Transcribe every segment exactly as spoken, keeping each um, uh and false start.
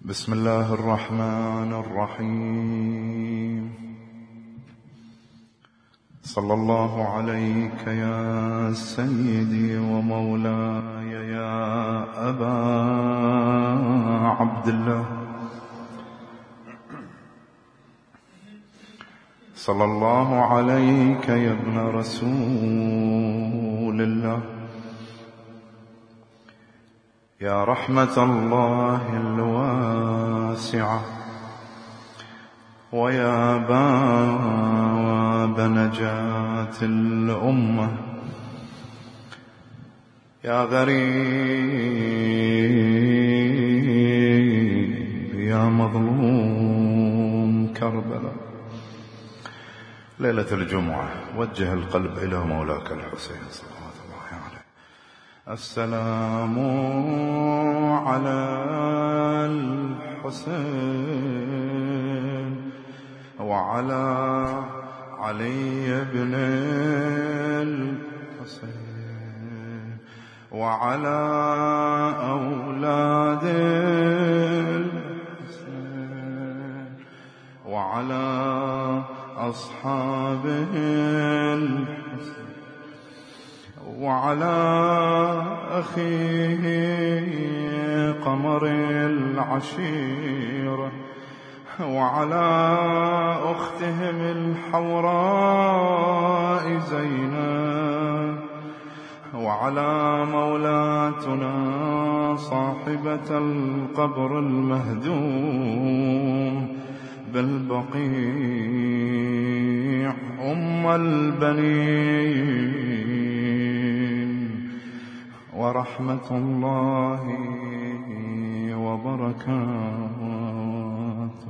بسم الله الرحمن الرحيم. صلى الله عليك يا سيدي ومولاي يا أبا عبد الله، صلى الله عليك يا ابن رسول الله، يا رحمة الله الواسعة، ويا باب نجاة الأمة، يا غريب يا مظلوم كربلاء. ليلة الجمعة وجه القلب إلى مولاك الحسين صلوات الله عليه. السلام على الحسين وعلى علي بن الحسين وعلى أولاد الحسين وعلى أصحابه الحسين وعلى أخيه قمر العشيرة وعلى أختهم الحوراء زينب وعلى مولاتنا صاحبة القبر المهدوم بالبقيع أم البنين، ورحمة الله وبركاته.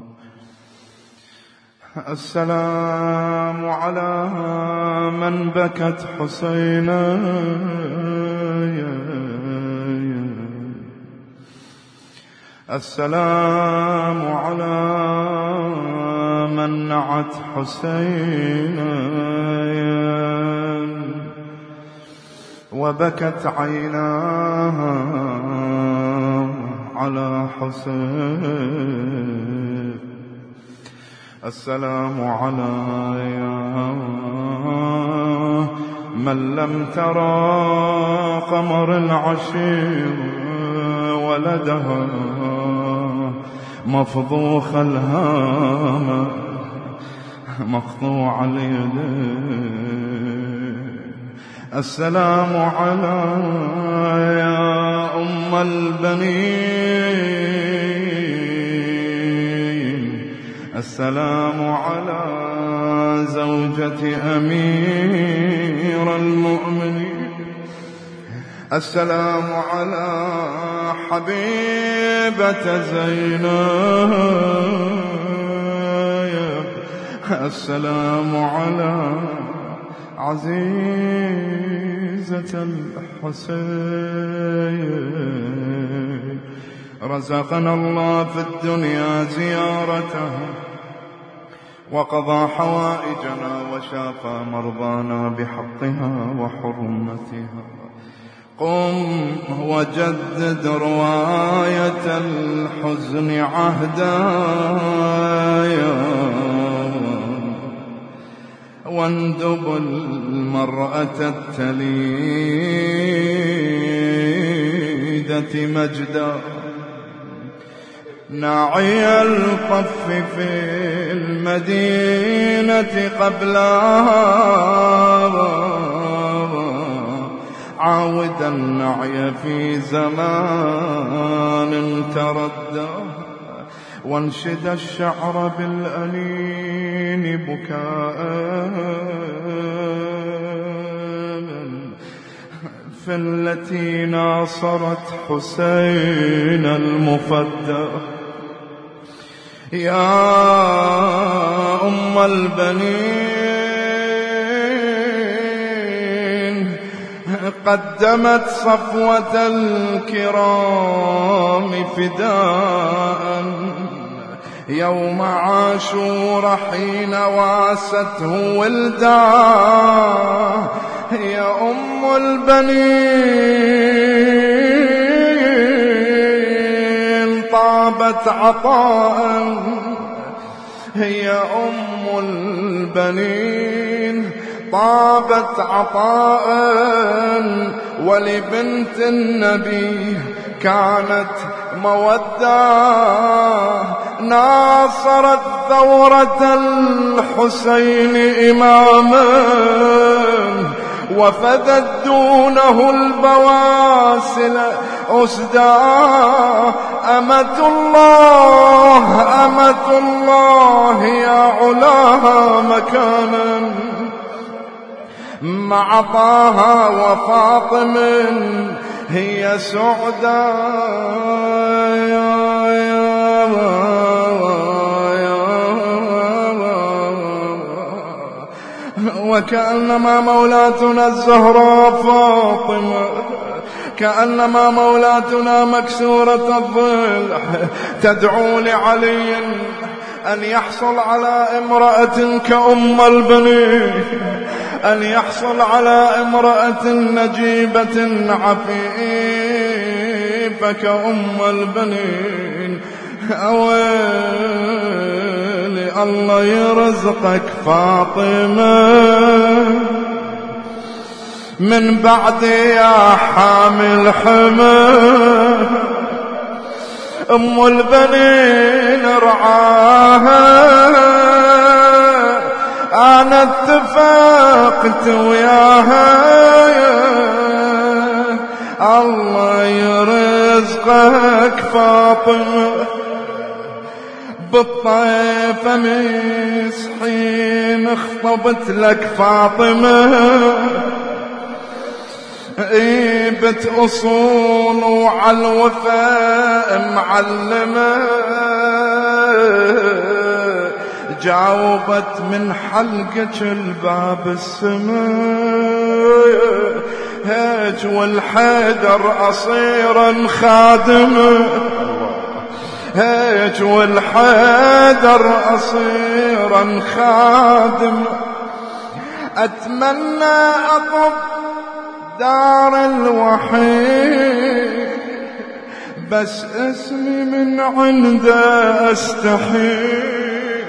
السلام على من بكت حسينا، السلام على من نعت حسينا وبكت عيناها على حسين. السلام على من لم ترى قمر العشير ولدها مفضوخ الهام مقطوع اليدين. السلام على يا أم البنين، السلام على زوجة أمير المؤمنين، السلام على حبيبة زينب، السلام على عزيزة الحسين. رزقنا الله في الدنيا زيارتها وقضى حوائجنا وشافى مرضانا بحقها وحرمتها. قم وجدد رواية الحزن عهدا واندب المرأة التليدة مجدا. ناعي القف في المدينة قبلها عاودا النعي في زمان تردى. وانشد الشعر بالأنين بكاء في التي ناصرت حسين المفدى. يا أم البنين قدمت صفوة الكرام فداء يوم عاشور حين واسته ولداه. يا أم البنين طابت عطاء هي أم البنين طابت عطاء ولبنت النبي كانت مودة ناصرت ثورة الحسين إماما وفدت دونه البواسل أسدا أمة الله أمة الله يا علاها مكانا مع طه وفاطم هي سعدا وكأنما مولاتنا الزهراء فاطمة كأنما مولاتنا مكسورة الضلع تدعو لعلي أن يحصل على امرأة كأم البنين أن يحصل على امرأة نجيبة عفيفة كأم البنين أويلي الله يرزقك فاطمة من بعد يا حامل حمى أم البنين رعاها أنا اتفقت وياها الله يرزقك فاطمة بالطيف مسحين اخطبت لك فاطمة ايبت اصول وعلى الوفاء معلمة جاوبت من حلقك الباب السماء هيج والحيدر أصيرا خادمه هيج والحيدر أصيرا خادمه أتمنى أطب دار الوحيد بس اسمي من عنده أستحي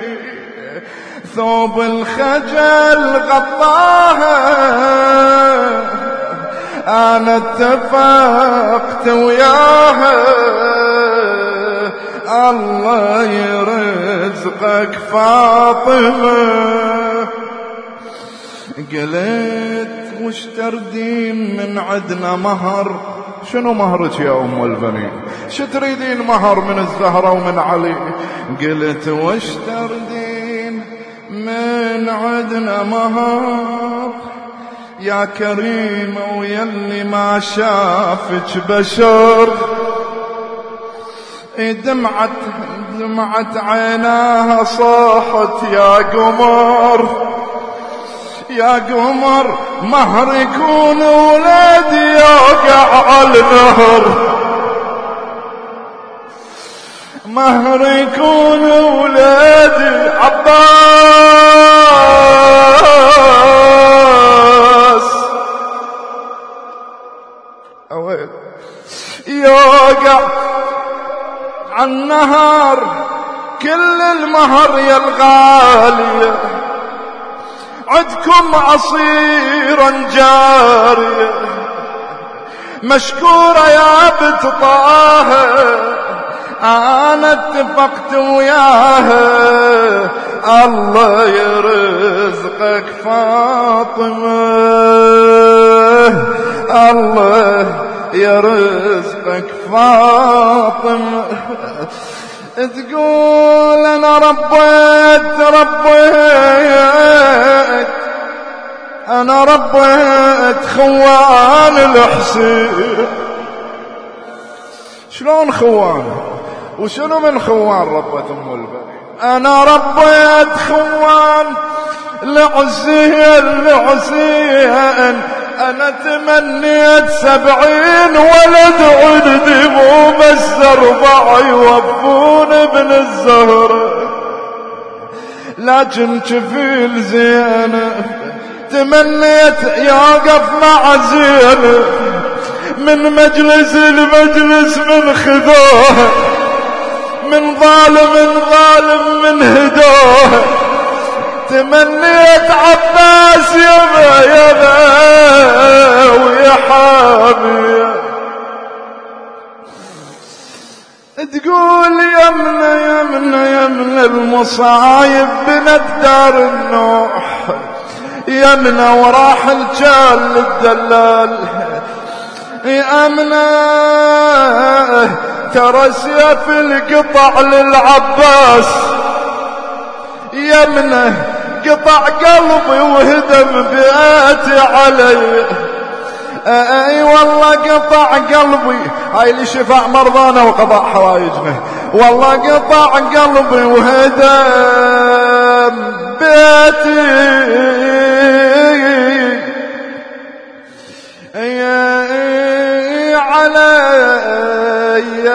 ثوب الخجل غطاها أنا اتفقت وياها الله يرزقك فاطمة قلت وش تردين من عدنا مهر شنو مهرك يا أم البنين شو تريدين مهر من الزهرة ومن علي قلت وش تردين من عدنا مهر يا كريمة ويلي ما شافك بشر دمعت دمعت عيناها صاحت يا قمر يا قمر مهر يكون ولادي يوقع على النهر مهر يكون ولادي عباس أويل يوقع على النهر كل المهر يا الغالية عدكم عصيرا جارية مشكورة يا بنت طه أنا اتفقت وياها الله يرزقك فاطمة الله يرزقك فاطمة تقول أنا ربيت ربيت أنا ربيت خوان الحسين شلون خوان وشنو من خوان ربت أم البنين أنا ربيت خوان لعزين لعزين أنا تمنيت سبعين ولد عندي مو بس أربعة يوفون ابن الزهرة لكن كفيل زينب تمنيت يقف مع زينب من مجلس المجلس من خذوها ظالم ظالم من هدوه، تمنيت عباس يبا يبا ويحامي، تقول يمنا يمنا يمنا المصايب بنت دار النوح، يمنا وراح الجال للدلال، يمنا ترى سيف القطع للعباس، يمنا قطع قلبي وهدم بيتي علي، اي والله قطع قلبي، هاي اللي شفاء مرضانا وقضاء حوائجنا، والله قطع قلبي وهدم بيتي علي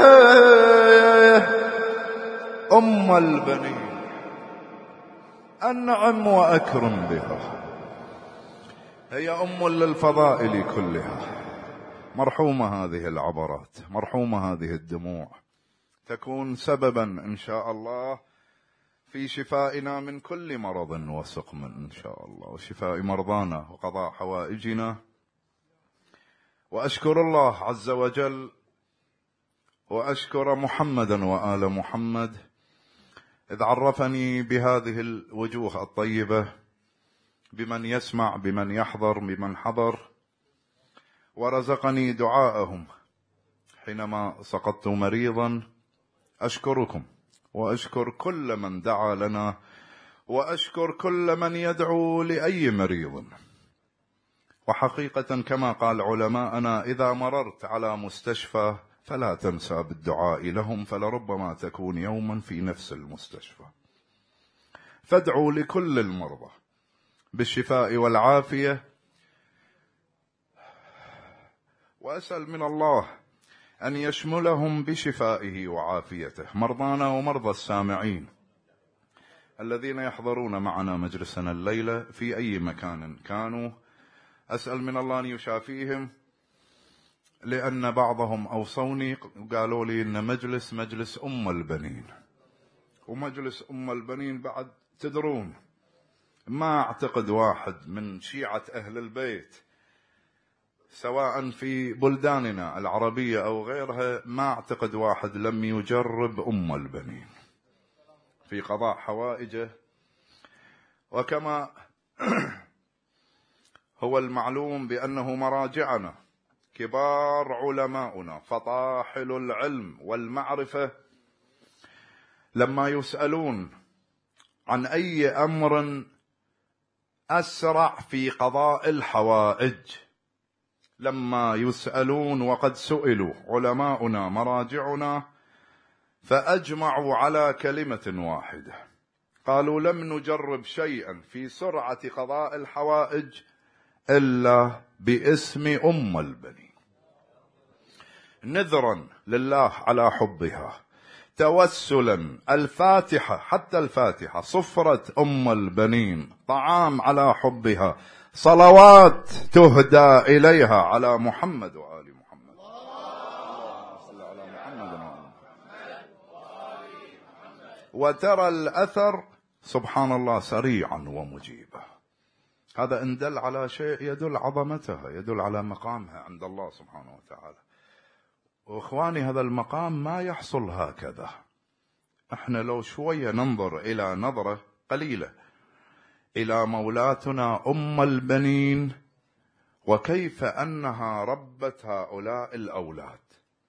أم البنين، أنعم وأكرم بها، هي أم للفضائل كلها، مرحومة هذه العبرات، مرحومة هذه الدموع، تكون سببا إن شاء الله في شفائنا من كل مرض وسقم إن شاء الله، وشفاء مرضانا وقضاء حوائجنا. وأشكر الله عز وجل، وأشكر محمدا وآل محمد إذ عرفني بهذه الوجوه الطيبة، بمن يسمع بمن يحضر بمن حضر، ورزقني دعاءهم حينما سقطت مريضا. أشكركم وأشكر كل من دعا لنا، وأشكر كل من يدعو لأي مريض. وحقيقة كما قال علماءنا، إذا مررت على مستشفى فلا تنسى بالدعاء لهم، فلربما تكون يوما في نفس المستشفى، فادعوا لكل المرضى بالشفاء والعافية. وأسأل من الله أن يشملهم بشفائه وعافيته، مرضانا ومرضى السامعين الذين يحضرون معنا مجلسنا الليلة في أي مكان كانوا، أسأل من الله أن يشافيهم، لأن بعضهم أوصوني وقالوا لي إن مجلس مجلس أم البنين، ومجلس أم البنين بعد تدرون ما أعتقد واحد من شيعة أهل البيت سواء في بلداننا العربية أو غيرها، ما أعتقد واحد لم يجرب أم البنين في قضاء حوائجه. وكما هو المعلوم بأنه مراجعنا كبار علماؤنا فطاحل العلم والمعرفة لما يسألون عن أي أمر أسرع في قضاء الحوائج، لما يسألون وقد سئلوا علماؤنا مراجعنا فأجمعوا على كلمة واحدة، قالوا لم نجرب شيئا في سرعة قضاء الحوائج إلا باسم أم البنين، نذرا لله على حبها، توسلا، الفاتحة حتى الفاتحة صفرة أم البنين، طعام على حبها، صلوات تهدى إليها على محمد وآل محمد، صلى على محمد وآل محمد. وترى الأثر سبحان الله سريعا ومجيبا. هذا إن دل على شيء يدل عظمتها، يدل على مقامها عند الله سبحانه وتعالى. وإخواني هذا المقام ما يحصل هكذا، احنا لو شوية ننظر إلى نظرة قليلة إلى مولاتنا أم البنين، وكيف أنها ربت هؤلاء الأولاد.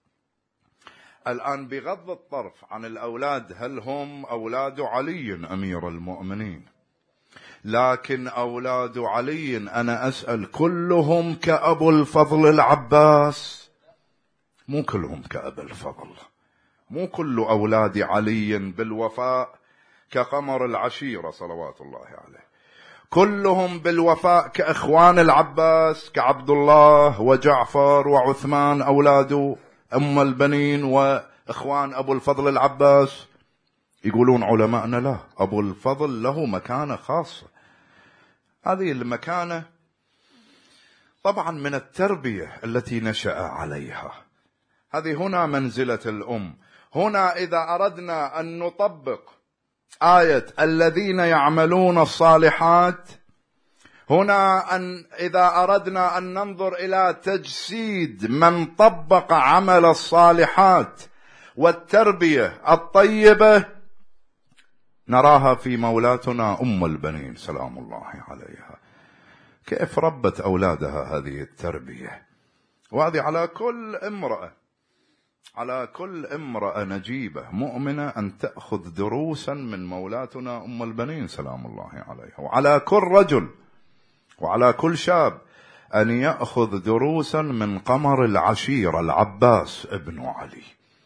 الآن بغض الطرف عن الأولاد هل هم أولاد علي أمير المؤمنين، لكن أولاد علي أنا أسأل كلهم كأبو الفضل العباس؟ مو كلهم كأبو الفضل، مو كل أولاد علي بالوفاء كقمر العشيرة صلوات الله عليه، كلهم بالوفاء كإخوان العباس كعبد الله وجعفر وعثمان أولاد أم البنين وإخوان أبو الفضل العباس. يقولون علماءنا لا، أبو الفضل له مكانة خاصة. هذه المكانة طبعا من التربية التي نشأ عليها، هذه هنا منزلة الأم. هنا إذا أردنا أن نطبق آية الذين يعملون الصالحات، هنا أن إذا أردنا أن ننظر إلى تجسيد من طبق عمل الصالحات والتربية الطيبة، نراها في مولاتنا أم البنين سلام الله عليها، كيف ربت أولادها هذه التربية. وهذه على كل امرأة، على كل امرأة نجيبة مؤمنة أن تأخذ دروسا من مولاتنا أم البنين سلام الله عليها، وعلى كل رجل وعلى كل شاب أن يأخذ دروسا من قمر العشيرة العباس ابن علي.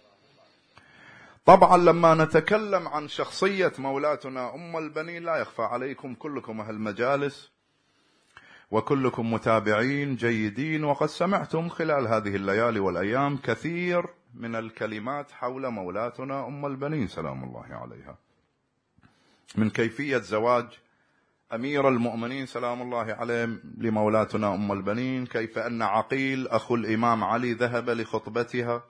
طبعا لما نتكلم عن شخصية مولاتنا أم البنين لا يخفى عليكم، كلكم أهل مجالس وكلكم متابعين جيدين، وقد سمعتم خلال هذه الليالي والأيام كثير من الكلمات حول مولاتنا أم البنين سلام الله عليها، من كيفية زواج أمير المؤمنين سلام الله عليه لمولاتنا أم البنين، كيف أن عقيل أخو الإمام علي ذهب لخطبتها.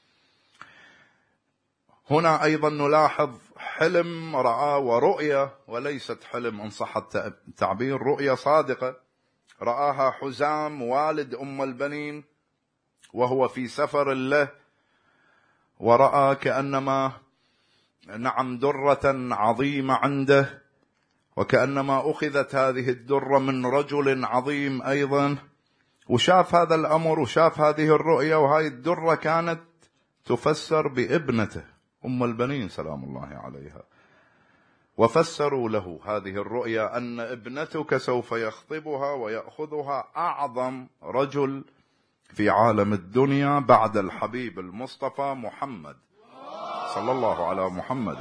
هنا أيضا نلاحظ حلم رأى ورؤية، وليست حلم إن صح التعبير، رؤية صادقة رآها حزام والد أم البنين وهو في سفر له، ورأى كأنما نعم درة عظيمة عنده، وكأنما أخذت هذه الدرة من رجل عظيم أيضا، وشاف هذا الأمر وشاف هذه الرؤية، وهذه الدرة كانت تفسر بابنته أم البنين سلام الله عليها، وفسروا له هذه الرؤيا أن ابنتك سوف يخطبها ويأخذها أعظم رجل في عالم الدنيا بعد الحبيب المصطفى محمد صلى الله على محمد،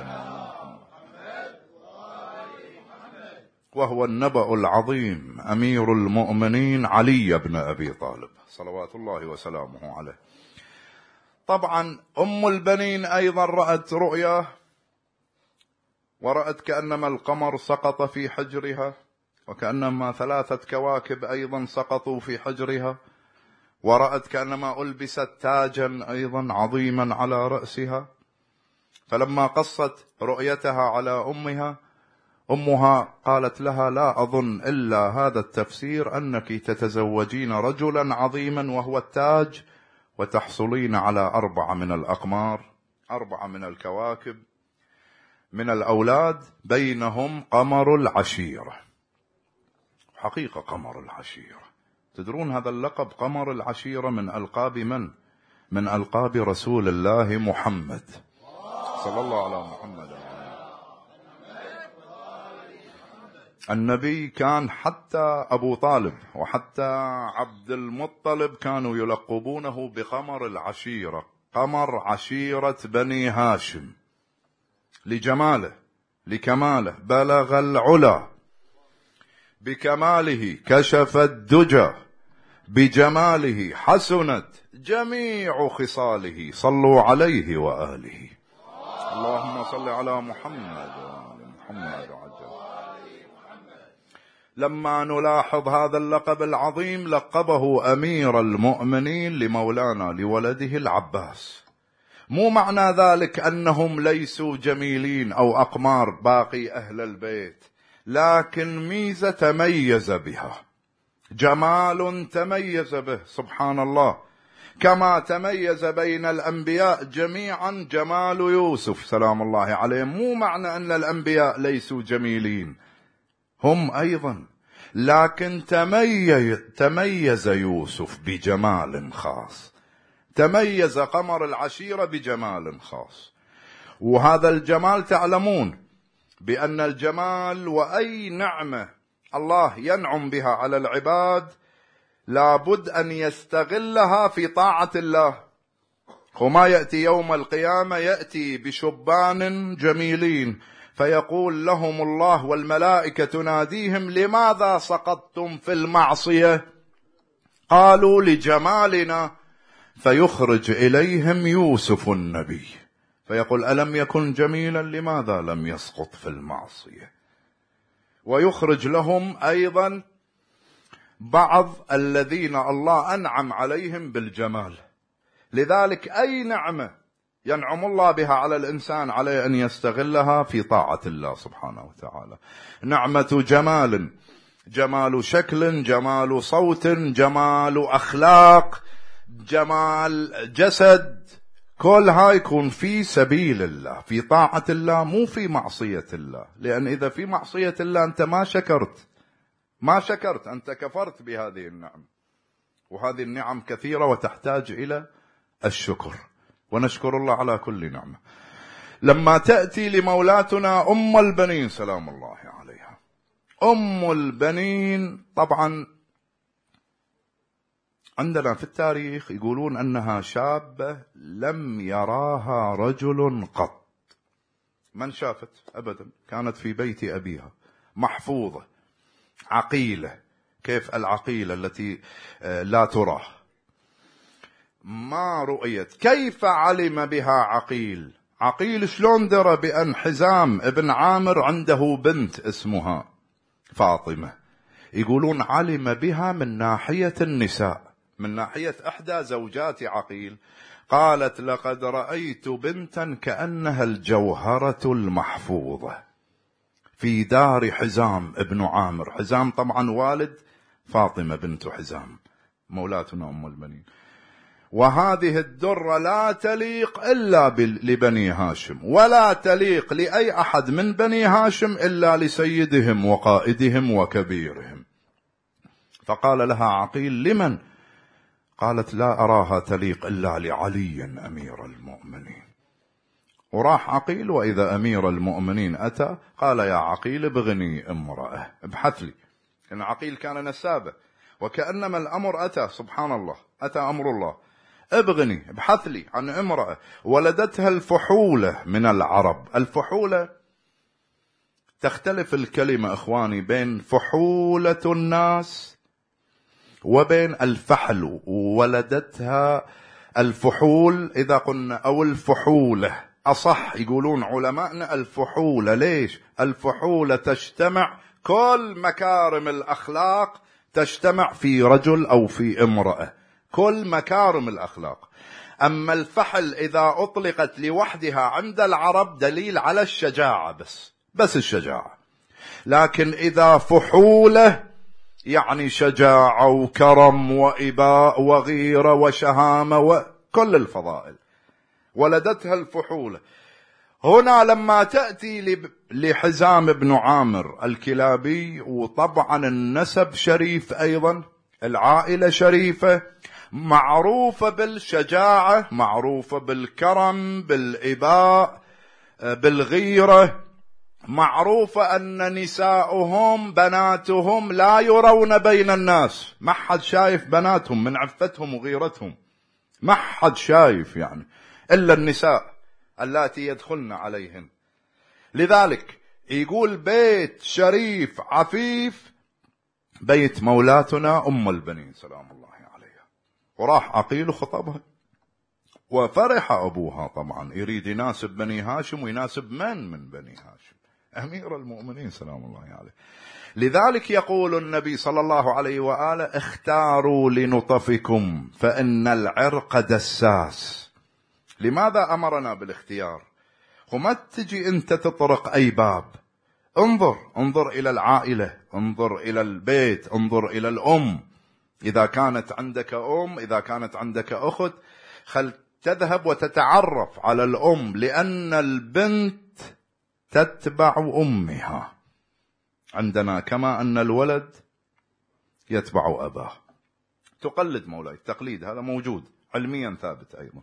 وهو النبأ العظيم أمير المؤمنين علي بن أبي طالب صلوات الله وسلامه عليه. طبعا أم البنين أيضا رأت رؤيا، ورأت كأنما القمر سقط في حجرها، وكأنما ثلاثة كواكب أيضا سقطوا في حجرها، ورأت كأنما ألبست تاجا أيضا عظيما على رأسها. فلما قصت رؤيتها على أمها، أمها قالت لها لا أظن إلا هذا التفسير أنك تتزوجين رجلا عظيما وهو التاج، وتحصلين على أربعة من الأقمار، أربعة من الكواكب من الأولاد، بينهم قمر العشيرة. حقيقة قمر العشيرة، تدرون هذا اللقب قمر العشيرة من ألقاب من؟ من ألقاب رسول الله محمد صلى الله على محمد. النبي كان حتى أبو طالب وحتى عبد المطلب كانوا يلقبونه بقمر العشيرة، قمر عشيرة بني هاشم، لجماله لكماله بلغ العلا، بكماله كشف الدجى، بجماله حسنت جميع خصاله، صلوا عليه وآله. اللهم صل على محمد وآل محمد عجل. لما نلاحظ هذا اللقب العظيم لقبه أمير المؤمنين لمولانا لولده العباس، مو معنى ذلك أنهم ليسوا جميلين أو أقمار باقي أهل البيت، لكن ميزة تميز بها، جمال تميز به سبحان الله، كما تميز بين الأنبياء جميعا جمال يوسف سلام الله عليه. مو معنى أن الأنبياء ليسوا جميلين، هم أيضا، لكن تميز, تميز يوسف بجمال خاص، تميز قمر العشيرة بجمال خاص. وهذا الجمال تعلمون بأن الجمال وأي نعمة الله ينعم بها على العباد لابد أن يستغلها في طاعة الله. وما يأتي يوم القيامة يأتي بشبان جميلين فيقول لهم الله والملائكة تناديهم لماذا سقطتم في المعصية؟ قالوا لجمالنا، فيخرج إليهم يوسف النبي فيقول ألم يكن جميلا لماذا لم يسقط في المعصية؟ ويخرج لهم أيضا بعض الذين الله أنعم عليهم بالجمال. لذلك أي نعمة ينعم الله بها على الإنسان، عليه أن يستغلها في طاعة الله سبحانه وتعالى. نعمة جمال، جمال شكل، جمال صوت، جمال أخلاق، جمال جسد، كل هاي يكون في سبيل الله، في طاعة الله، مو في معصية الله. لأن إذا في معصية الله أنت ما شكرت، ما شكرت، أنت كفرت بهذه النعم. وهذه النعم كثيرة وتحتاج إلى الشكر، ونشكر الله على كل نعمة. لما تأتي لمولاتنا أم البنين سلام الله عليها، أم البنين طبعا عندنا في التاريخ يقولون أنها شابة لم يراها رجل قط، من شافت أبدا، كانت في بيت أبيها محفوظة عقيلة. كيف العقيلة التي لا ترى، ما رؤيت؟ كيف علم بها عقيل؟ عقيل شلون درى بأن حزام ابن عامر عنده بنت اسمها فاطمة؟ يقولون علم بها من ناحية النساء، من ناحية إحدى زوجات عقيل، قالت لقد رأيت بنتا كأنها الجوهرة المحفوظة في دار حزام ابن عامر. حزام طبعا والد فاطمة بنت حزام مولاتنا أم البنين. وهذه الدرة لا تليق إلا لبني هاشم، ولا تليق لأي أحد من بني هاشم إلا لسيدهم وقائدهم وكبيرهم. فقال لها عقيل لمن؟ قالت لا أراها تليق إلا لعلي أمير المؤمنين. وراح عقيل، وإذا أمير المؤمنين أتى قال يا عقيل ابغني امرأة، ابحث لي. إن عقيل كان نسابة، وكأنما الأمر أتى، سبحان الله، أتى أمر الله، ابغني ابحث لي عن امرأة. ولدتها الفحولة من العرب. الفحولة تختلف الكلمة إخواني بين فحولة الناس وبين الفحل. ولدتها الفحول إذا قلنا، أو الفحولة أصح، يقولون علماءنا الفحولة. ليش؟ الفحولة تجتمع كل مكارم الأخلاق، تجتمع في رجل أو في امرأة، كل مكارم الأخلاق. أما الفحل إذا أطلقت لوحدها عند العرب دليل على الشجاعة، بس بس الشجاعة. لكن إذا فحولة يعني شجاعة وكرم وإباء وغيرة وشهامة وكل الفضائل. ولدتها الفحولة. هنا لما تأتي لحزام بن عامر الكلابي، وطبعا النسب شريف أيضا، العائلة شريفة، معروفة بالشجاعة، معروفة بالكرم، بالإباء، بالغيرة، معروفة أن نساؤهم بناتهم لا يرون بين الناس، ما حد شايف بناتهم من عفتهم وغيرتهم، ما حد شايف يعني إلا النساء اللاتي يدخلن عليهن. لذلك يقول بيت شريف عفيف، بيت مولاتنا أم البنين سلام الله عليها. وراح عقيل خطبها، وفرح أبوها طبعا، يريد يناسب بني هاشم، ويناسب من من بني هاشم؟ أمير المؤمنين سلام الله عليه. لذلك يقول النبي صلى الله عليه وآله اختاروا لنطفكم فإن العرق دساس. لماذا أمرنا بالاختيار؟ وما تجي أنت تطرق أي باب، انظر انظر إلى العائلة، انظر إلى البيت، انظر إلى الأم. إذا كانت عندك أم، إذا كانت عندك أخت، خل تذهب وتتعرف على الأم، لأن البنت تتبع أمها عندنا، كما أن الولد يتبع أباه. تقلد مولاي، التقليد هذا موجود علميا ثابت أيضا.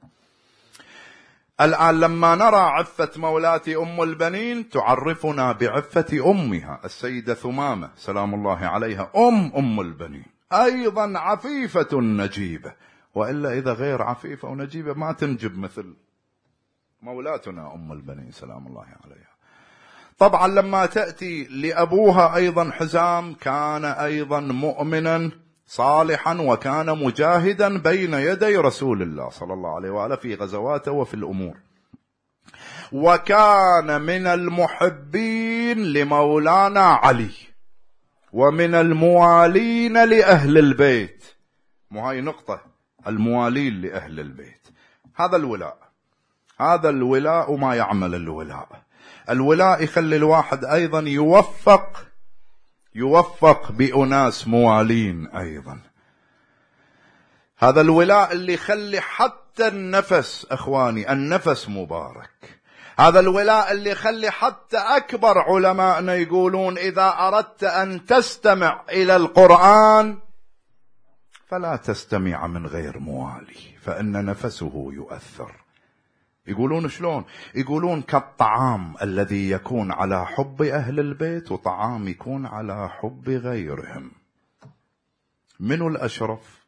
الآن لما نرى عفة مولاتي أم البنين تعرفنا بعفة أمها السيدة ثمامة سلام الله عليها، أم أم البنين، أيضا عفيفة نجيبة. وإلا إذا غير عفيفة ونجيبة ما تنجب مثل مولاتنا أم البنين سلام الله عليها. طبعا لما تأتي لأبوها أيضا حزام، كان أيضا مؤمنا صالحا، وكان مجاهدا بين يدي رسول الله صلى الله عليه وآله في غزواته وفي الأمور، وكان من المحبين لمولانا علي، ومن الموالين لأهل البيت. وهي نقطة، الموالين لأهل البيت، هذا الولاء، هذا الولاء ما يعمل الولاء. الولاء يخلي الواحد أيضا يوفق يوفق بأناس موالين أيضا. هذا الولاء اللي يخلي حتى النفس، أخواني النفس مبارك. هذا الولاء اللي يخلي حتى أكبر علماءنا يقولون إذا أردت أن تستمع إلى القرآن فلا تستمع من غير موالي فإن نفسه يؤثر. يقولون شلون؟ يقولون كالطعام الذي يكون على حب أهل البيت وطعام يكون على حب غيرهم. منو الأشرف؟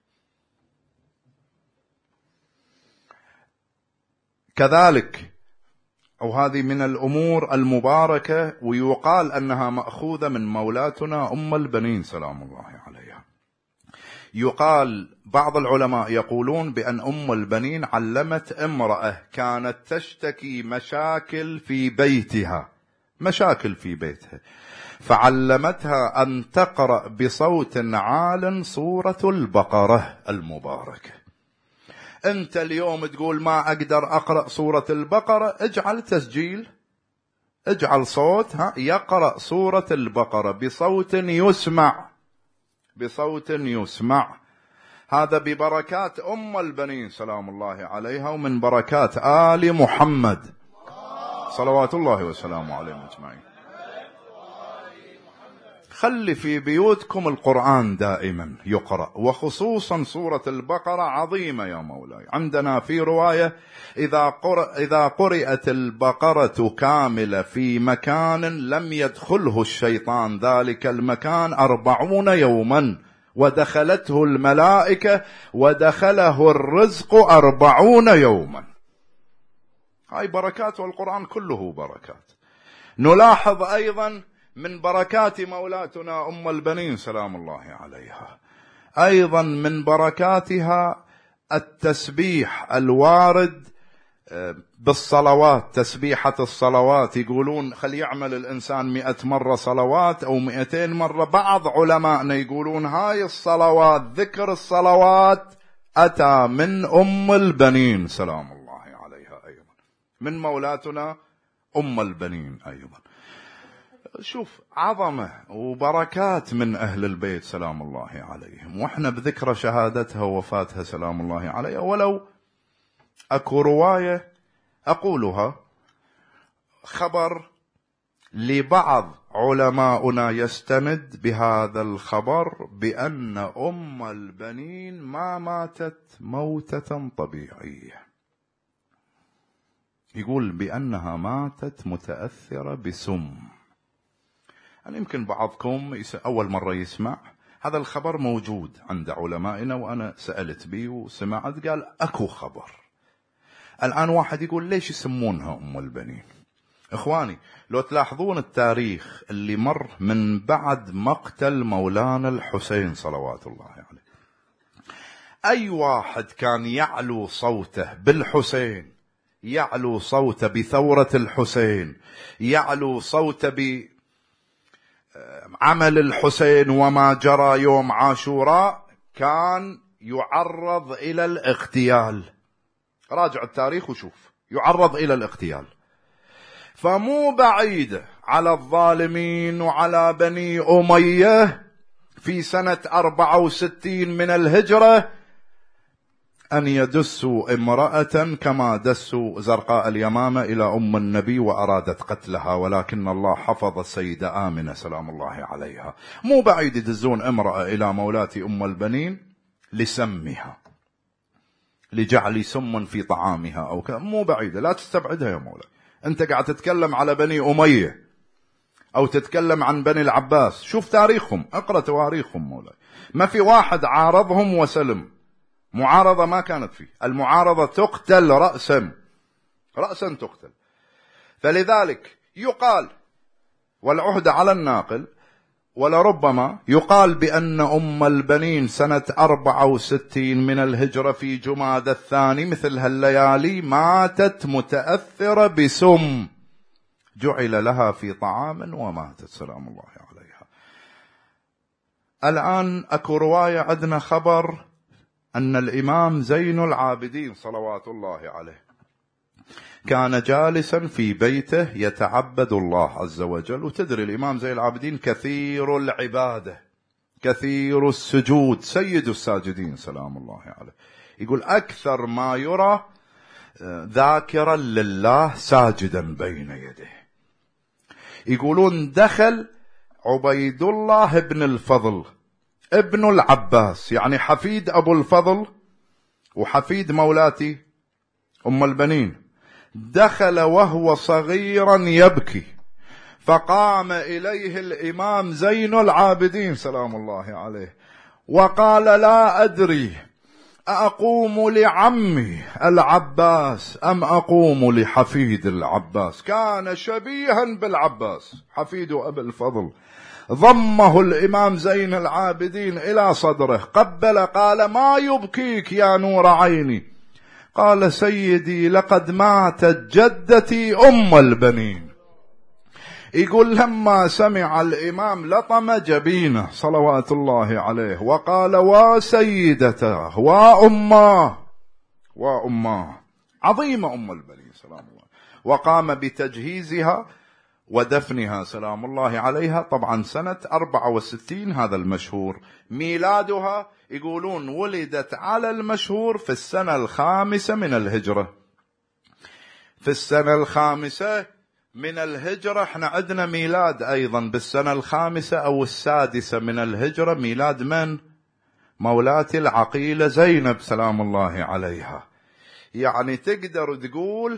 كذلك، أو هذه من الأمور المباركة، ويقال أنها مأخوذة من مولاتنا أم البنين سلام الله عليها. يقال بعض العلماء يقولون بأن أم البنين علمت امرأة كانت تشتكي مشاكل في بيتها، مشاكل في بيتها، فعلمتها أن تقرأ بصوت عال سورة البقرة المباركة. أنت اليوم تقول ما أقدر أقرأ سورة البقرة، اجعل تسجيل، اجعل صوت ها يقرأ سورة البقرة بصوت يسمع، بصوت يسمع. هذا ببركات أم البنين سلام الله عليها ومن بركات آل محمد صلوات الله وسلامه عليهم أجمعين. خلي في بيوتكم القرآن دائما يقرأ، وخصوصا سورة البقرة عظيمة يا مولاي. عندنا في رواية إذا قرأ إذا قرأت البقرة كاملة في مكان لم يدخله الشيطان ذلك المكان أربعون يوما ودخلته الملائكة ودخله الرزق أربعون يوما. هاي بركات، والقرآن كله بركات. نلاحظ أيضا من بركات مولاتنا أم البنين سلام الله عليها أيضا من بركاتها التسبيح الوارد بالصلوات، تسبيحة الصلوات. يقولون خلي يعمل الإنسان مئة مرة صلوات أو مئتين مرة. بعض علماءنا يقولون هاي الصلوات، ذكر الصلوات أتى من أم البنين سلام الله عليها أيضا، من مولاتنا أم البنين أيضا. شوف عظمة وبركات من أهل البيت سلام الله عليهم، وإحنا بذكر شهادتها ووفاتها سلام الله عليها. ولو أكو رواية أقولها، خبر لبعض علماؤنا يستند بهذا الخبر بأن أم البنين ما ماتت موتة طبيعية، يقول بأنها ماتت متأثرة بسم. يعني يمكن بعضكم أول مرة يسمع هذا الخبر، موجود عند علمائنا وأنا سألت به وسمعت، قال أكو خبر. الآن واحد يقول ليش يسمونها أم البنين؟ إخواني لو تلاحظون التاريخ اللي مر من بعد مقتل مولانا الحسين صلوات الله عليه، أي واحد كان يعلو صوته بالحسين، يعلو صوته بثورة الحسين، يعلو صوته ب عمل الحسين وما جرى يوم عاشوراء، كان يعرض إلى الاغتيال. راجع التاريخ وشوف، يعرض إلى الاغتيال. فمو بعيدة على الظالمين وعلى بني أمية في سنة أربعة وستين من الهجرة أن يدسوا امرأة كما دسوا زرقاء اليمامة إلى أم النبي وأرادت قتلها، ولكن الله حفظ السيدة آمنة سلام الله عليها. مو بعيد يدزون امرأة إلى مولاتي أم البنين لسمها، لجعل سم في طعامها أو كذا. مو بعيدة، لا تستبعدها يا مولاي. أنت قاعد تتكلم على بني أمية أو تتكلم عن بني العباس، شوف تاريخهم، اقرأ تواريخهم مولاي. ما في واحد عارضهم وسلم، معارضة ما كانت فيه. المعارضة تقتل رأسا، رأسا تقتل. فلذلك يقال، والعهد على الناقل، ولربما يقال بأن أم البنين سنة أربعة وستين من الهجرة في جمادى الثاني مثل هالليالي ماتت متأثرة بسم جعل لها في طعام وماتت سلام الله عليها. الآن أكو رواية عندنا خبر أن الإمام زين العابدين صلوات الله عليه كان جالسا في بيته يتعبد الله عز وجل. وتدري الإمام زين العابدين كثير العبادة كثير السجود، سيد الساجدين سلام الله عليه. يقول أكثر ما يرى ذاكرا لله ساجدا بين يديه. يقولون دخل عبيد الله بن الفضل ابن العباس، يعني حفيد أبو الفضل وحفيد مولاتي أم البنين، دخل وهو صغيرا يبكي، فقام إليه الإمام زين العابدين سلام الله عليه وقال لا أدري أقوم لعمي العباس أم أقوم لحفيد العباس. كان شبيها بالعباس حفيد أبي الفضل. ضمه الإمام زين العابدين إلى صدره، قبل، قال ما يبكيك يا نور عيني؟ قال سيدي لقد ماتت جدتي أم البنين. يقول لما سمع الإمام لطم جبينه صلوات الله عليه وقال وسيدته وأماه وأماه، عظيمة أم البنين سلام الله، وقام بتجهيزها ودفنها سلام الله عليها. طبعا سنة أربعة وستين هذا المشهور. ميلادها يقولون ولدت على المشهور في السنة الخامسة من الهجرة. في السنة الخامسة من الهجرة. احنا عندنا ميلاد أيضا بالسنة الخامسة أو السادسة من الهجرة، ميلاد من؟ مولاتي العقيلة زينب سلام الله عليها. يعني تقدر تقول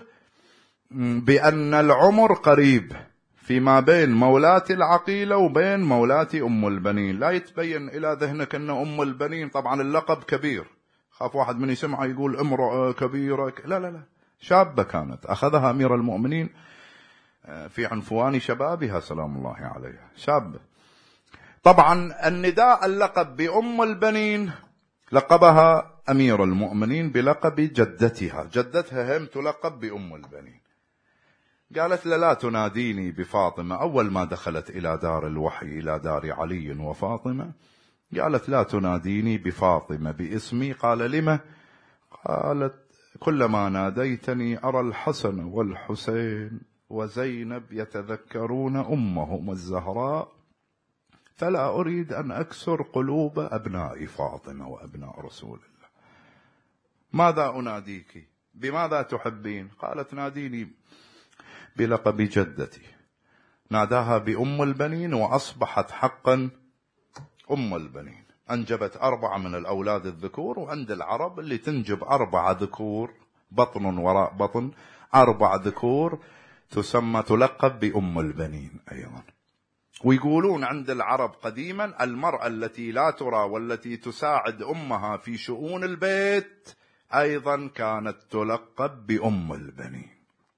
بأن العمر قريب فيما بين مولاتي العقيلة وبين مولاتي أم البنين. لا يتبين إلى ذهنك أن أم البنين طبعا اللقب كبير، خاف واحد من يسمع يقول امرأة كبيرة. لا لا لا، شابة كانت، أخذها أمير المؤمنين في عنفوان شبابها سلام الله عليها، شابة. طبعا النداء اللقب بأم البنين لقبها أمير المؤمنين بلقب جدتها، جدتها هم تلقب بأم البنين. قالت لا, لا تناديني بفاطمة. أول ما دخلت إلى دار الوحي إلى دار علي وفاطمة قالت لا تناديني بفاطمة باسمي. قال لما؟ قالت كلما ناديتني أرى الحسن والحسين وزينب يتذكرون أمهم الزهراء، فلا أريد أن أكسر قلوب أبناء فاطمة وأبناء رسول الله. ماذا أناديك؟ بماذا تحبين؟ قالت ناديني بلقب جدتي. ناداها بأم البنين وأصبحت حقا أم البنين. أنجبت أربعة من الأولاد الذكور، وعند العرب اللي تنجب أربعة ذكور بطن وراء بطن، أربع ذكور تسمى تلقب بأم البنين أيضا. ويقولون عند العرب قديما المرأة التي لا ترى والتي تساعد أمها في شؤون البيت أيضا كانت تلقب بأم البنين.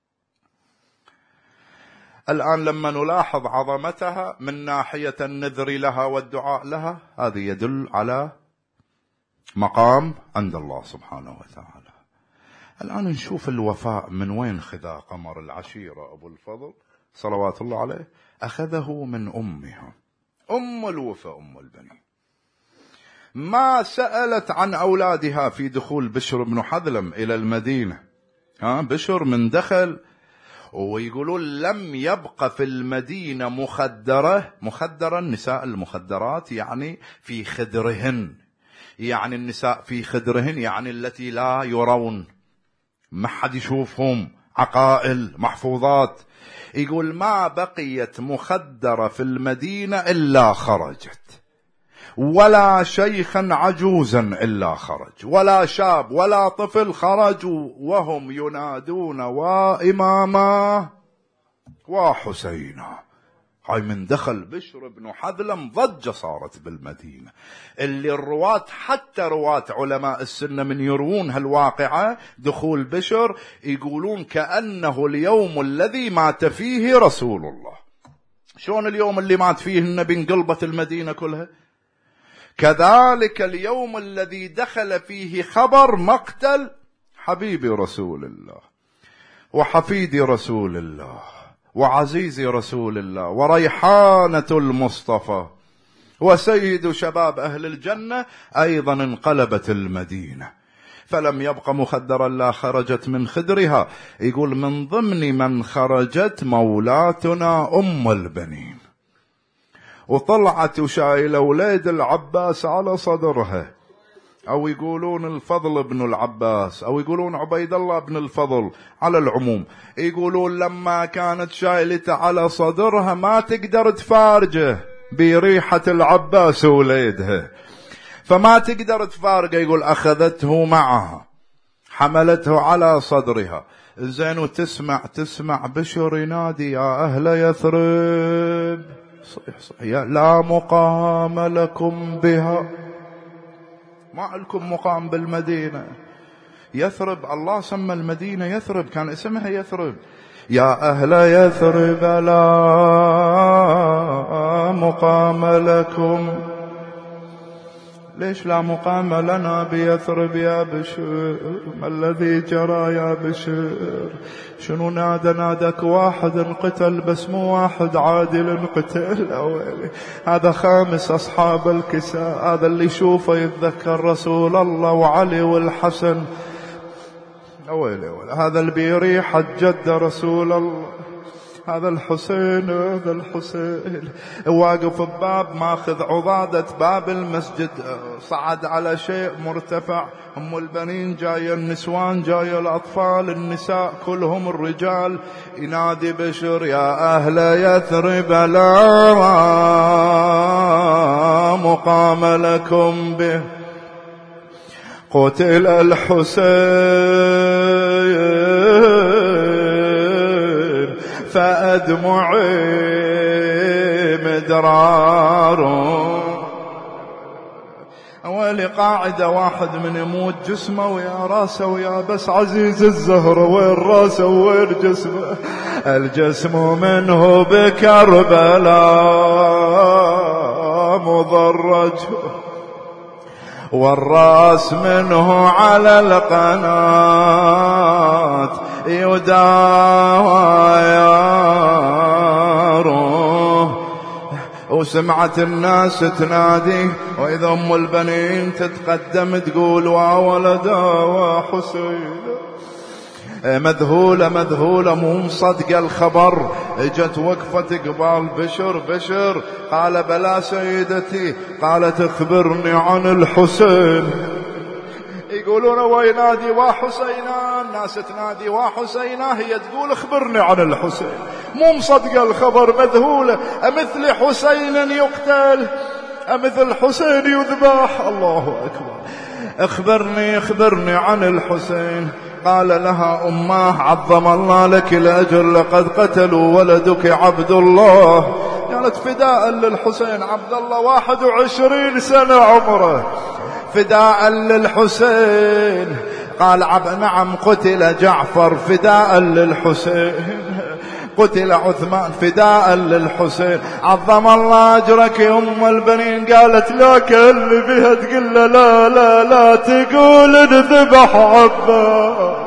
الآن لما نلاحظ عظمتها من ناحية النذر لها والدعاء لها، هذا يدل على مقام عند الله سبحانه وتعالى. الآن نشوف الوفاء من وين خذا قمر العشيرة أبو الفضل صلوات الله عليه. أخذه من أمها، أم الوفاء أم البنين. ما سألت عن أولادها في دخول بشر بن حذلم إلى المدينة. ها بشر من دخل، ويقولون لم يبق في المدينة مخدرة. مخدرة النساء المخدرات يعني في خدرهن، يعني النساء في خدرهن يعني التي لا يرون، ما حد يشوفهم، عقائل محفوظات. يقول ما بقيت مخدرة في المدينة إلا خرجت، ولا شيخا عجوزا إلا خرج، ولا شاب ولا طفل خرجوا وهم ينادون وإماما وحسينا. هاي من دخل بشر بن حذلم ضجة صارت بالمدينة، اللي الرواة حتى رواة علماء السنة من يروون هالواقعة دخول بشر يقولون كأنه اليوم الذي مات فيه رسول الله. شلون اليوم اللي مات فيه النبي انقلبت المدينة كلها؟ كذلك اليوم الذي دخل فيه خبر مقتل حبيبي رسول الله وحفيدي رسول الله وعزيزي رسول الله وريحانة المصطفى وسيد شباب أهل الجنة، أيضا انقلبت المدينة. فلم يبق مخدرا لا خرجت من خدرها. يقول من ضمن من خرجت مولاتنا أم البنين، وطلعت وشايلة وليد العباس على صدرها، أو يقولون الفضل بن العباس، أو يقولون عبيد الله بن الفضل، على العموم يقولون لما كانت شايلته على صدرها ما تقدر تفارجه بريحة العباس وليدها، فما تقدر تفارقه. يقول أخذته معها حملته على صدرها. زين وتسمع تسمع بشر ينادي يا أهل يثرب، صحيح صحيح، لا مقام لكم بها، ما لكم مقام بالمدينة. يثرب الله سمى المدينة يثرب، كان اسمها يثرب. يا أهل يثرب لا مقام لكم. ليش لا مقام لنا بيثرب يا بشر؟ ما الذي جرى يا بشر؟ شنو نادى؟ نادك واحد انقتل، بس مو واحد عادل انقتل. أويلي هذا خامس أصحاب الكساء، هذا اللي يشوفه يتذكر رسول الله وعلي والحسن. أويلي أويلي هذا اللي بيريح جد رسول الله، هذا الحسين، هذا الحسين واقف بباب ماخذ عضادة باب المسجد، صعد على شيء مرتفع. أم البنين جاية، النسوان جاية، الأطفال، النساء، كلهم الرجال. ينادي بشر يا أهل يثرب لا مقام لكم به، قتل الحسين فأدمعي مدرار. أولي قاعدة واحد من يموت جسمه ويا راسه ويا بس عزيز الزهرة، وين راسه وين جسمه؟ الجسم منه بكربلاء مضرج، والراس منه على القناة يداوره. وسمعت الناس تنادي، وإذا أم البنين تتقدم تقول وولدا وحسين. مذهولة مذهولة مو مصدقة الخبر، اجت وقفت قبال بشر. بشر قال بلا سيدتي، قالت اخبرني عن الحسين. يقولون وينادي وحسينا، الناس تنادي وحسينا، هي تقول اخبرني عن الحسين. مو مصدقة الخبر، مذهولة. أمثل حسين يقتل؟ أمثل حسين يذبح؟ الله أكبر. اخبرني اخبرني عن الحسين. قال لها أماه عظم الله لك الأجر، لقد قتلوا ولدك عبد الله. قالت فداء للحسين. عبد الله واحد وعشرين سنة عمره، فداء للحسين. قال عب نعم قتل جعفر فداء للحسين، قتل عثمان فداء للحسين. عظم الله أجرك يا أم البنين. قالت لا كل بها تقول لا لا لا تقول نذبح عباس،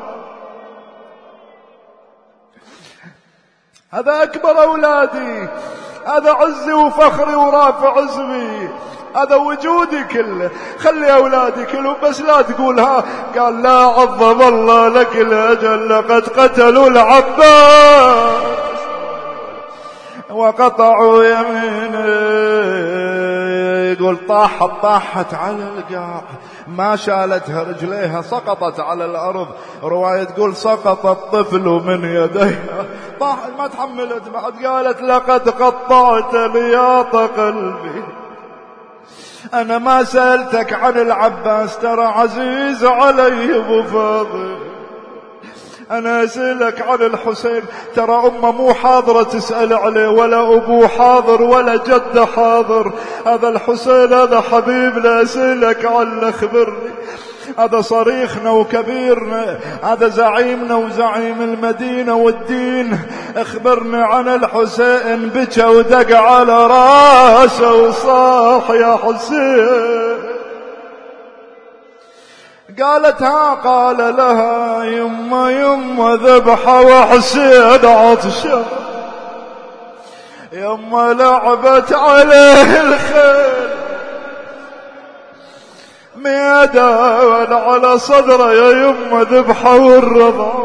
هذا أكبر أولادي، هذا عزي وفخري ورافع اسمي، هذا وجودي كله، خلي أولادي كلهم بس لا تقولها. قال لا عظم الله لك الأجل، لقد قتلوا العباس وقطعوا يمينه. يقول طاحت طاحت على القاع، ما شالتها رجليها، سقطت على الأرض. رواية تقول سقط الطفل من يديها، طاح ما تحملت بعد. قالت لقد قطعت لياط قلبي، أنا ما سألتك عن العباس، ترى عزيز علي أبو فاضل. أنا أسألك عن الحسين، ترى أمه مو حاضرة تسأل عليه، ولا أبوه حاضر ولا جد حاضر. هذا الحسين هذا حبيبنا، أسألك عنه أخبرني. هذا صريخنا وكبيرنا، هذا زعيمنا وزعيم المدينة والدين. اخبرني عن الحسين. بكى ودق على راسه وصاح يا حسين. قالت ها، قال لها يما يما ذبحة وحسين عطشان، يما لعبت عليه الخيل. ميدان على صدره يا يمه ذبحه والرضا.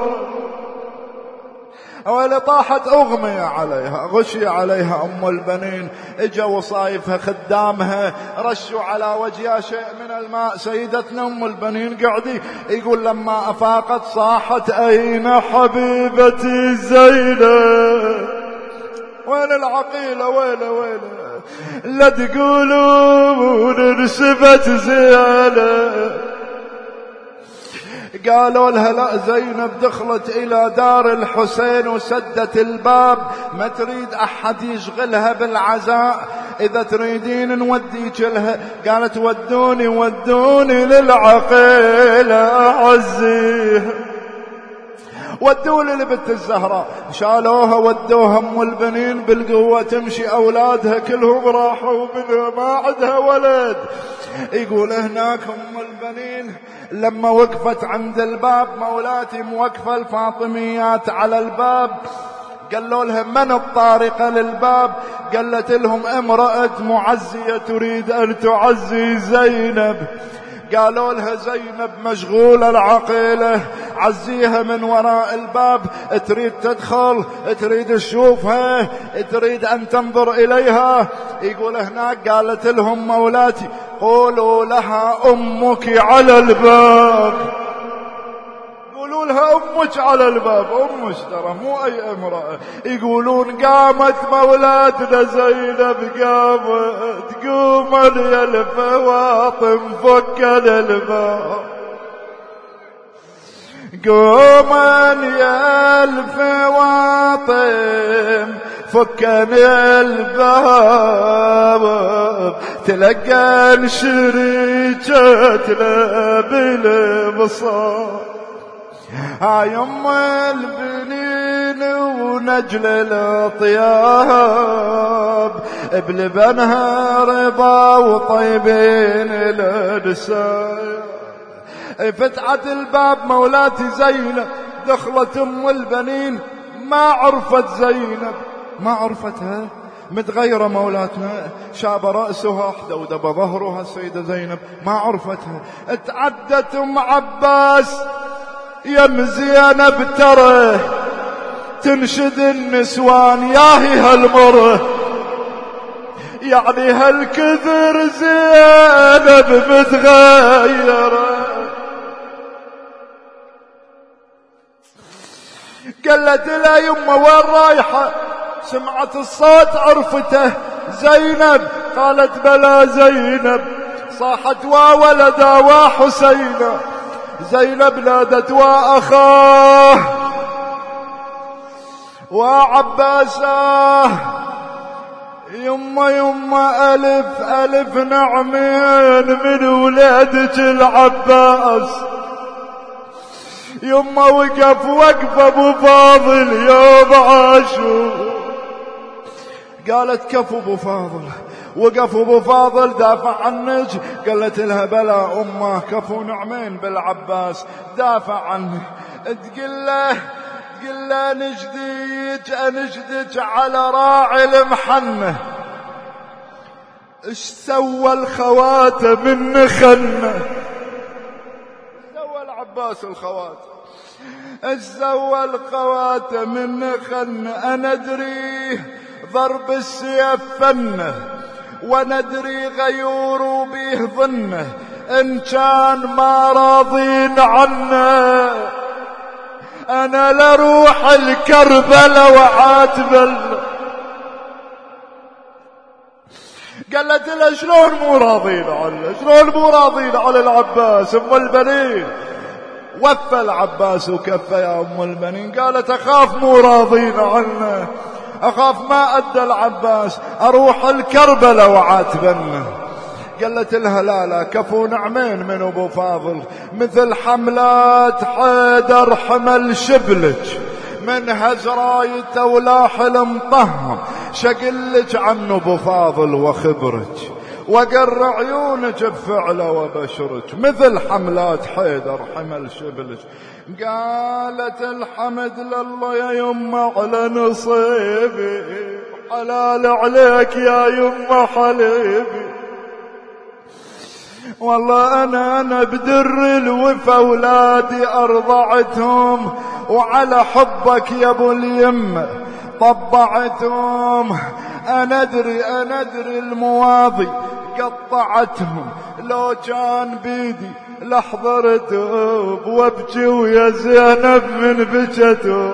ولا طاحت أغمية عليها، غشي عليها أم البنين، اجا وصايفها خدامها رشوا على وجهها شيء من الماء. سيدتنا أم البنين قعدي يقول لما أفاقت صاحت أين حبيبتي زينب، وين العقيلة ويله ويله، لا تقولون نسبت زينب. قالوا لها لا، زينب دخلت إلى دار الحسين وسدت الباب، ما تريد أحد يشغلها بالعزاء، إذا تريدين نوديك لها. قالت ودوني ودوني للعقيلة أعزيها، ودوني لبنت الزهراء. شالوها ودوها أم البنين بالقوة تمشي، أولادها كلهم راحوا ومنها ما عندها ولد. يقول هناك أم البنين لما وقفت عند الباب، مولاتي موقفة، الفاطميات على الباب، قالوا لها من الطارقة للباب؟ قالت لهم امرأة معزية تريد أن تعزي زينب. قالوا لها زينب مشغولة العقيلة، عزيها من وراء الباب، تريد تدخل، تريد تشوفها، تريد أن تنظر إليها. يقول هناك قالت لهم مولاتي قولوا لها أمك على الباب، قولوا لها أمك على الباب، أمك ترى مو أي امرأة. يقولون قامت مولاتنا زينب، قامت قوما يا الفواطم فكنا الباب، قوما يا الفواطم فكنا الباب، تلقى شريكتنا بالبصار. هاي أم البنين ونجل الطياب، بلبنها رضا وطيبين الأنساب. فتحت الباب مولاتي زينب، دخلت أم البنين، ما عرفت زينب، ما عرفتها، متغيرة مولاتنا، شاب رأسها حدودب ظهرها السيدة زينب، ما عرفتها. اتعدت أم عباس يم زينب ترى تنشد النسوان ياهي هالمره، يعني هالكثر زينب متغيرة. قالت لها يمه وين رايحة؟ سمعت الصوت عرفته، زينب. قالت بلا زينب. صاحت وا ولدا وحسينا، زينب نادت وأخاه وعباساه، يما يما ألف ألف نعمين من ولادك العباس. يما وقف وقف أبو فاضل يوم عاشور. قالت كفو أبو فاضل، وقف أبو فاضل دافع عنك. قالت لها بلا أمه، كفو نعمين بالعباس، دافع عنك. تقول له تقول له نجديك أنجدك على راعي المحنة، ايش سوى الخواتم من خنه؟ سوى العباس الخواتم، ايش سوى الخواتم من خنه؟ أنا أدري ضرب السيف فنه، وندري غيور به ظنه، إن كان ما راضين عنه أنا لروح الكربلة وعاتبل. قالت له شلون مو راضين عنه؟ شلون مو راضين على العباس أم البنين؟ وفى العباس وكفى يا أم البنين. قالت أخاف مو راضين عنه، أخاف ما أدى العباس أروح الكربلة وعاتبنه. قالت لها لا لا، كفو نعمين من أبو فاضل، مثل حملات حيدر حمل شبلك، من هزرايته ولاح المطهم، شقلك عن أبو فاضل وخبرك، وقر عيونك بفعله وبشرك، مثل حملات حيدر حمل شبلك. قالت الحمد لله يا يمه على نصيبي، حلال عليك يا يمه حليبي، والله أنا أنا بدر الوفا أولادي أرضعتهم، وعلى حبك يا أبو اليم طبعتهم. أنا أدري أنا أدري المواضي قطعتهم، لو كان بيدي لحضرتهم وابكي ويا زينب من بكتهم.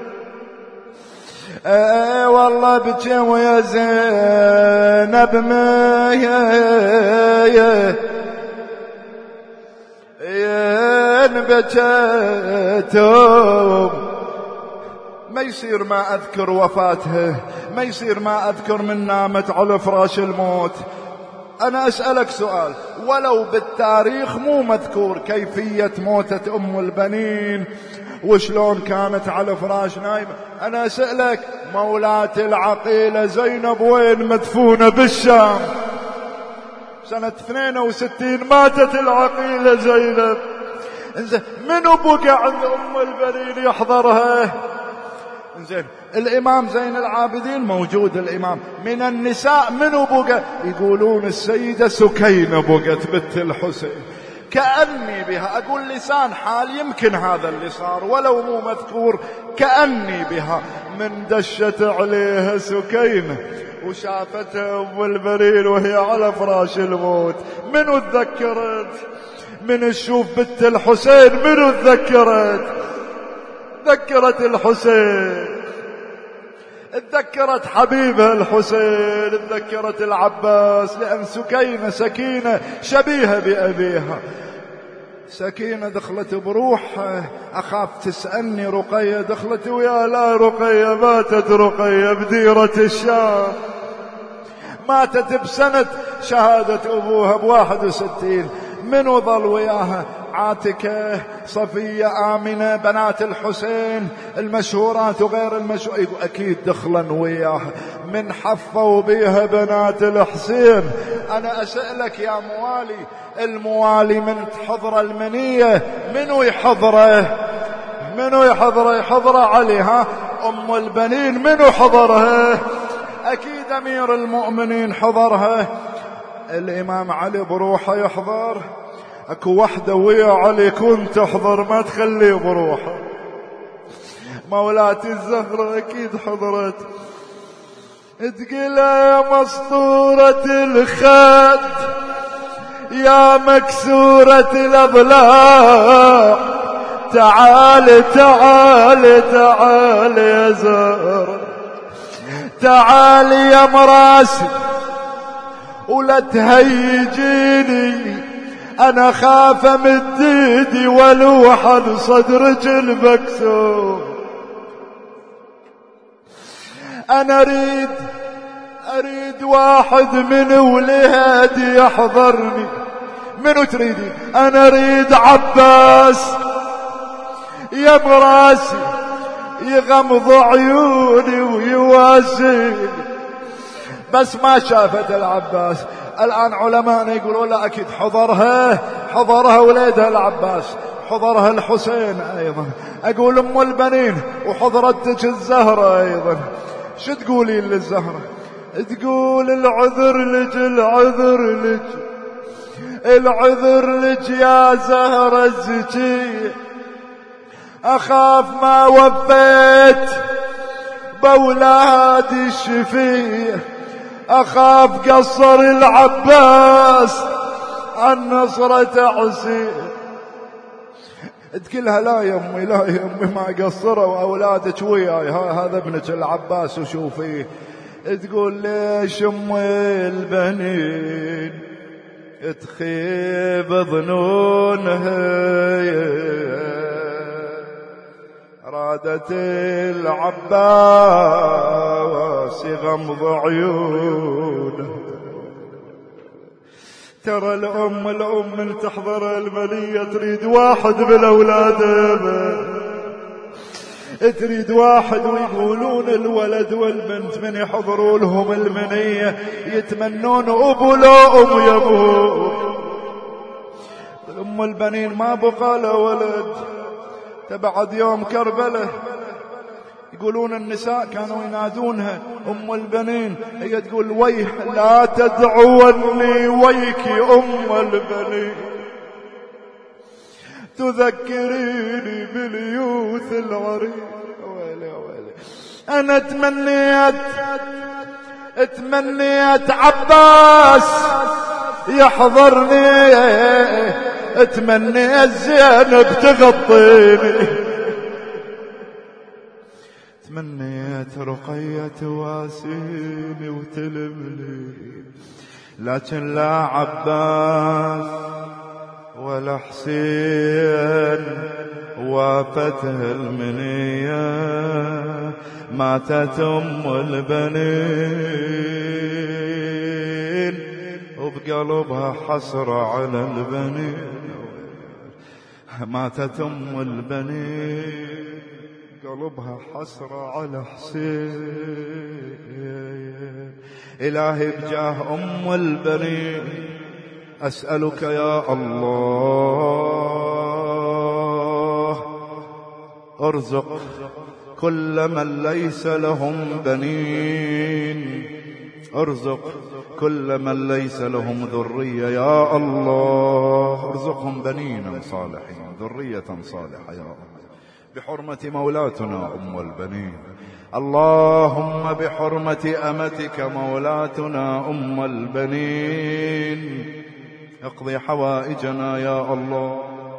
اي والله بكي ويا زينب من بكتهم. ما يصير ما أذكر وفاتها، ما يصير ما أذكر من نامت على فراش الموت. أنا أسألك سؤال، ولو بالتاريخ مو مذكور كيفية موتة أم البنين وشلون كانت على فراش نايمة، أنا أسألك مولاة العقيلة زينب وين مدفونة؟ بالشام سنة اثنين وستين ماتت العقيلة زينب. انزين منو بقى عند أم البنين يحضرها؟ انزين الإمام زين العابدين موجود، الإمام من النساء منو بقى؟ يقولون السيدة سكينة بقت بنت الحسين. كأني بها، أقول لسان حال يمكن هذا اللي صار ولو مو مذكور، كأني بها من دشت عليها سكينة وشافتها أم البنين وهي على فراش الموت. منو تذكرت؟ من تشوف بنت الحسين منو تذكرت؟ تذكرت الحسين، تذكرت حبيبها الحسين، تذكرت العباس، لأن سكينة سكينة شبيهة بأبيها. سكينة دخلت بروحها، أخاف تسألني رقية دخلت ويا لا رقية ماتت، رقية بديرة الشام ماتت بسنة شهادة أبوها بواحد وستين. منو ظل وياها؟ عاتكة، صفية، آمنة، بنات الحسين المشهورات وغير المشهور. يقول أكيد دخلا وياها من حفوا بيها بنات الحسين. أنا أسألك يا موالي، الموالي من تحضر المنية منو يحضره؟ منو يحضره؟ يحضر علي. ها أم البنين منو حضرها؟ أكيد أمير المؤمنين حضرها. الإمام علي بروحه يحضر. اكو وحده ويا علي كنت تحضر ما تخليه بروحه. مولاتي الزهرة اكيد حضرت. تقول يا مسطورة الخد يا مكسورة الاضلاع، تعال تعال تعال يا زهرة، تعال يا مراسي ولا تهيجيني، أنا خاف مد ايدي ولوح عن صدرك المكسور. أنا أريد أريد واحد من ولادي يحضرني. منو تريدين؟ أنا أريد عباس يا براسي يغمض عيوني ويواسيني. بس ما شافت العباس. الآن علماءنا يقولون لا أكيد حضرها، حضرها ولادها العباس، حضرها الحسين أيضا. أقول أم البنين وحضرتك الزهرة أيضا. شو تقولين للزهرة؟ تقول العذر لك العذر لك العذر لك يا زهرة الزكية، أخاف ما وفيت بولادي الشفية، أخاف قصر العباس عن نصرة حسين. تقولها لا يا أمي لا يا أمي ما قصروا وأولادك وياي، هذا ابنك العباس وشوفيه. تقول ليش أمي البنين تخيب ظنونها، رادت العباس يغمض عيونه. ترى الأم الأم من تحضر المنية تريد واحد بالأولاد، تريد واحد، ويقولون الولد والبنت من يحضروا لهم المنية يتمنون أبو لا أم يبو. أم البنين ما بقى له ولد، تبعد يوم كربلة يقولون النساء كانوا ينادونها أم البنين، هي تقول ويح لا تدعوني ويك أم البنين، تذكريني باليوث العريق. ويلي ويلي أنا تمنيت تمنيت عباس يحضرني، تمنيت زينب تغطيني، تمنيت رقية تواسيني وتلمني، لكن لا عباس ولا حسين وافته المنية، ماتت أم البنين وبقلبها حسرة على البنين، ماتت أم البنين قلبها حسرة على حسين. إلهي بجاه أم البنين أسألك يا الله ارزق كل من ليس لهم بنين، ارزق كل من ليس لهم ذرية يا الله، ارزقهم بنينا صالحين ذرية صالحة يا الله، بحرمة مولاتنا أم البنين. اللهم بحرمة أمتك مولاتنا أم البنين اقضي حوائجنا يا الله.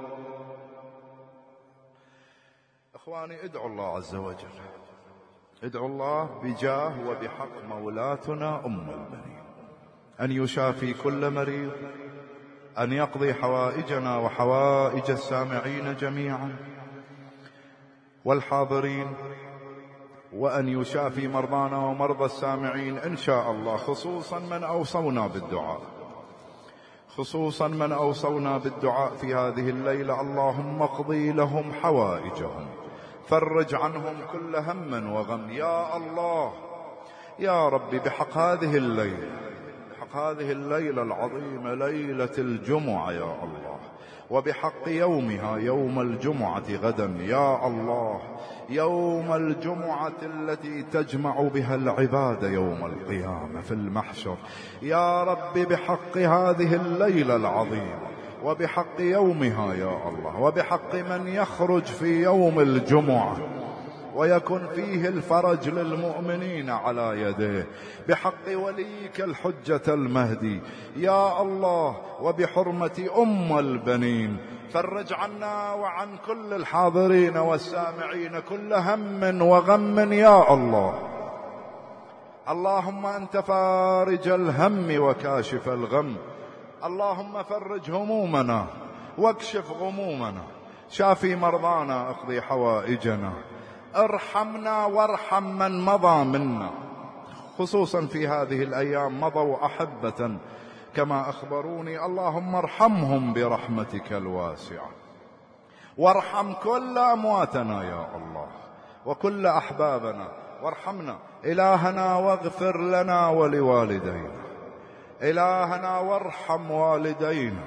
إخواني ادعوا الله عز وجل، ادعوا الله بجاه وبحق مولاتنا أم البنين أن يشافي كل مريض، أن يقضي حوائجنا وحوائج السامعين جميعا والحاضرين، وأن يشافي مرضانا ومرضى السامعين إن شاء الله، خصوصا من أوصونا بالدعاء، خصوصا من أوصونا بالدعاء في هذه الليلة. اللهم اقضي لهم حوائجهم، فرج عنهم كل هم وغم يا الله يا ربي، بحق هذه الليلة، بحق هذه الليلة العظيمة ليلة الجمعة يا الله، وبحق يومها يوم الجمعة غدا يا الله، يوم الجمعة التي تجمع بها العباد يوم القيامة في المحشر يا رب، بحق هذه الليلة العظيمة وبحق يومها يا الله، وبحق من يخرج في يوم الجمعة ويكن فيه الفرج للمؤمنين على يديه، بحق وليك الحجة المهدي يا الله، وبحرمة أم البنين فرج عنا وعن كل الحاضرين والسامعين كل هم وغم يا الله. اللهم أنت فارج الهم وكاشف الغم، اللهم فرج همومنا واكشف غمومنا، شافي مرضانا اقضي حوائجنا، ارحمنا وارحم من مضى منا، خصوصا في هذه الأيام مضوا أحبة كما أخبروني، اللهم ارحمهم برحمتك الواسعة، وارحم كل أمواتنا يا الله وكل أحبابنا، وارحمنا إلهنا واغفر لنا ولوالدينا، إلهنا وارحم والدينا،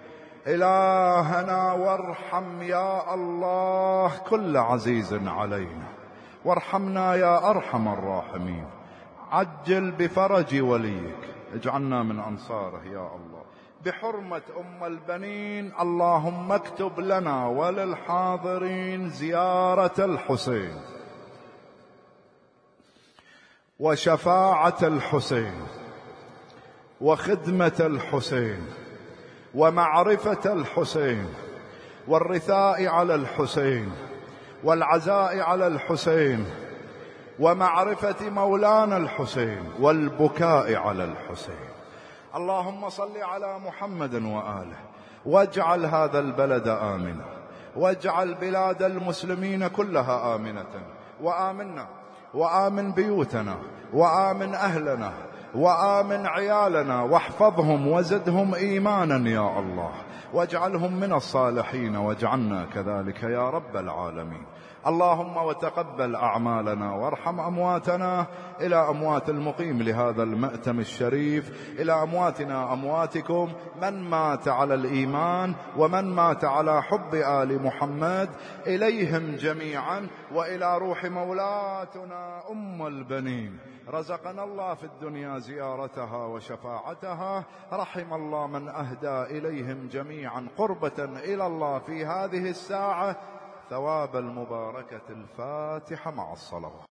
إلهنا وارحم يا الله كل عزيز علينا، وارحمنا يا أرحم الراحمين، عجل بفرج وليك، اجعلنا من أنصاره يا الله، بحرمة أم البنين اللهم اكتب لنا وللحاضرين زيارة الحسين وشفاعة الحسين وخدمة الحسين ومعرفة الحسين والرثاء على الحسين والعزاء على الحسين ومعرفة مولانا الحسين والبكاء على الحسين. اللهم صل على محمد وآله، واجعل هذا البلد آمنا، واجعل بلاد المسلمين كلها آمنة، وآمنا وآمن بيوتنا وآمن أهلنا وآمن عيالنا، واحفظهم وزدهم إيمانا يا الله، واجعلهم من الصالحين، واجعلنا كذلك يا رب العالمين. اللهم وتقبل أعمالنا وارحم أمواتنا، إلى أموات المقيم لهذا المأتم الشريف، إلى أمواتنا أمواتكم، من مات على الإيمان ومن مات على حب آل محمد، إليهم جميعا، وإلى روح مولاتنا أم البنين، رزقنا الله في الدنيا زيارتها وشفاعتها، رحم الله من أهدى إليهم جميعا قربة إلى الله في هذه الساعة، ثواب المباركة. الفاتحة مع الصلوات.